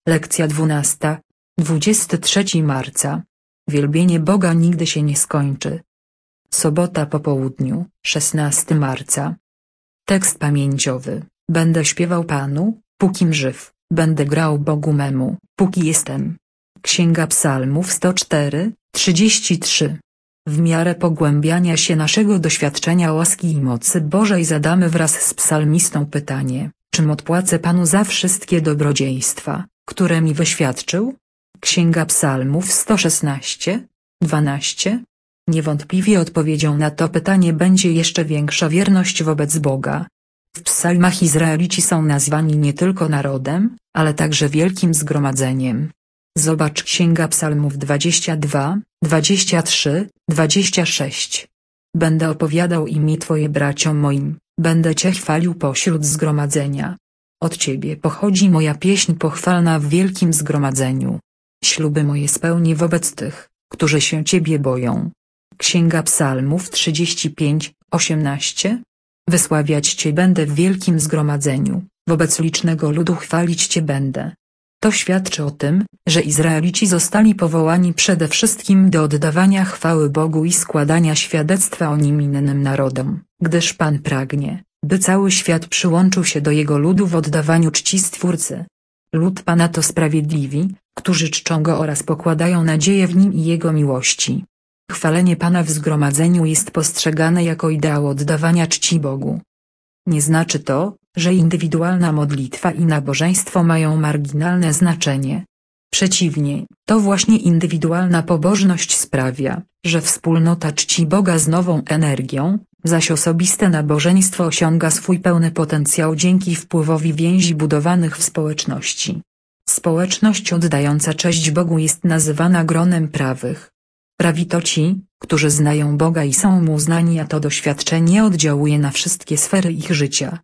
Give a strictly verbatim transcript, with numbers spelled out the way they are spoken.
Lekcja dwunasta. dwudziestego trzeciego marca. Wielbienie Boga nigdy się nie skończy. Sobota po południu, szesnastego marca. Tekst pamięciowy. Będę śpiewał Panu, pókim żyw, będę grał Bogu memu, póki jestem. Księga Psalmów sto cztery, trzydzieści trzy. W miarę pogłębiania się naszego doświadczenia łaski i mocy Bożej zadamy wraz z psalmistą pytanie, czym odpłacę Panu za wszystkie dobrodziejstwa, które mi wyświadczył? Księga Psalmów sto szesnaście, dwanaście. Niewątpliwie odpowiedzią na to pytanie będzie jeszcze większa wierność wobec Boga. W psalmach Izraelici są nazwani nie tylko narodem, ale także wielkim zgromadzeniem. Zobacz Księga Psalmów dwadzieścia dwa, dwadzieścia trzy, dwadzieścia sześć. Będę opowiadał imię Twoje braciom moim, będę Cię chwalił pośród zgromadzenia. Od Ciebie pochodzi moja pieśń pochwalna w wielkim zgromadzeniu. Śluby moje spełnię wobec tych, którzy się Ciebie boją. Księga Psalmów trzydzieści pięć, osiemnaście. Wysławiać Cię będę w wielkim zgromadzeniu, wobec licznego ludu chwalić Cię będę. To świadczy o tym, że Izraelici zostali powołani przede wszystkim do oddawania chwały Bogu i składania świadectwa o Nim innym narodom, gdyż Pan pragnie, by cały świat przyłączył się do Jego ludu w oddawaniu czci Stwórcy. Lud Pana to sprawiedliwi, którzy czczą Go oraz pokładają nadzieję w Nim i Jego miłości. Chwalenie Pana w zgromadzeniu jest postrzegane jako ideał oddawania czci Bogu. Nie znaczy to, że indywidualna modlitwa i nabożeństwo mają marginalne znaczenie. Przeciwnie, to właśnie indywidualna pobożność sprawia, że wspólnota czci Boga z nową energią, zaś osobiste nabożeństwo osiąga swój pełny potencjał dzięki wpływowi więzi budowanych w społeczności. Społeczność oddająca cześć Bogu jest nazywana gronem prawych. Prawi to ci, którzy znają Boga i są Mu znani, a to doświadczenie oddziałuje na wszystkie sfery ich życia.